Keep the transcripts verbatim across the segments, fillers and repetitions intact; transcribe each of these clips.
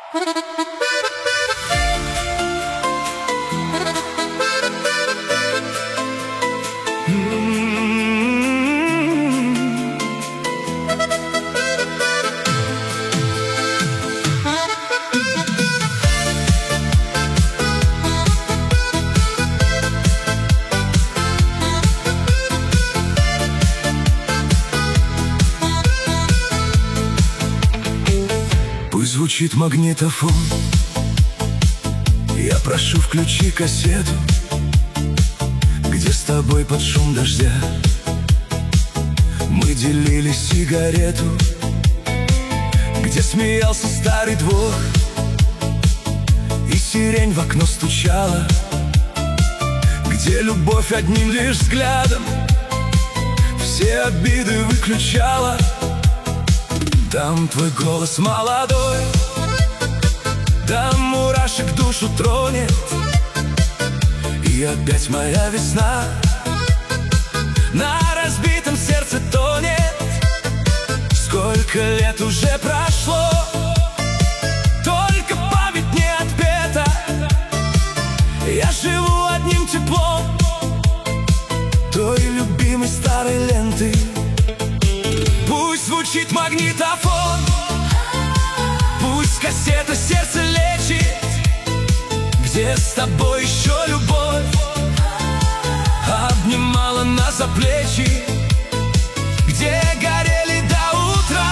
Пусть звучит магнитофон, я прошу, включи кассету, где с тобой под шум дождя мы делили сигарету, где смеялся старый двор и сирень в окно стучала, где любовь одним лишь взглядом все обиды выключала. Там твой голос молодой, да мурашек душу тронет, и опять моя весна на разбитом сердце тонет. Сколько лет уже прошло, только память не отпета. Я живу одним теплом той любимой старой ленты. Пусть звучит магнитофон, пусть кассета сердце лечит, где с тобой еще любовь обнимала нас за плечи, где горели до утра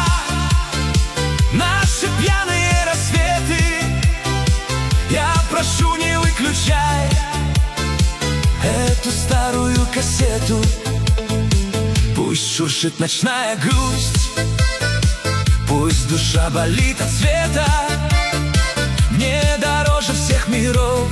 наши пьяные рассветы. Я прошу, не выключай эту старую кассету. Пусть шуршит ночная грусть, пусть душа болит от света. Мне дороже всех миров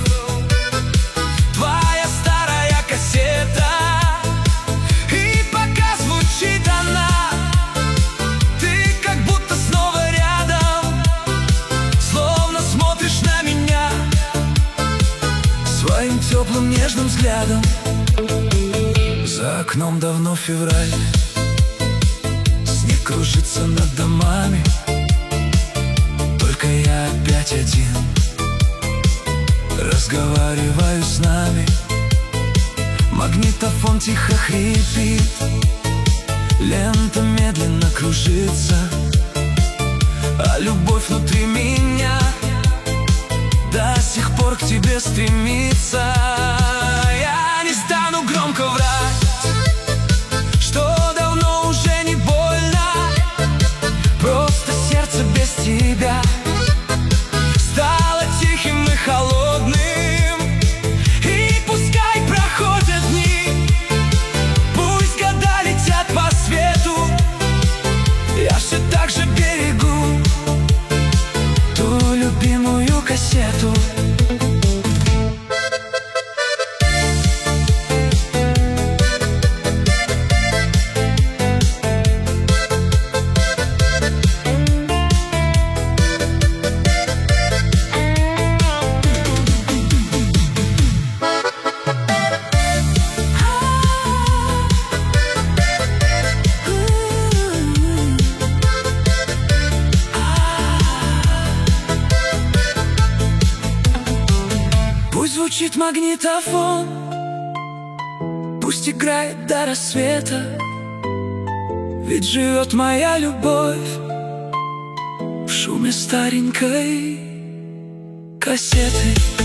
твоя старая кассета. И пока звучит она, ты как будто снова рядом, словно смотришь на меня своим теплым нежным взглядом. За окном давно февраль, снег кружится над домами, только я опять один разговариваю с нами. Магнитофон тихо хрипит, лента медленно кружится, а любовь внутри меня до сих пор к тебе стремится. Я не стану громко врать, что давно уже не больно, просто сердце без тебя стало тихим и холодным. И пускай проходят дни, пусть года летят по свету, я все так же берегу ту любимую кассету. Пусть звучит магнитофон, пусть играет до рассвета, ведь живет моя любовь в шуме старенькой кассеты.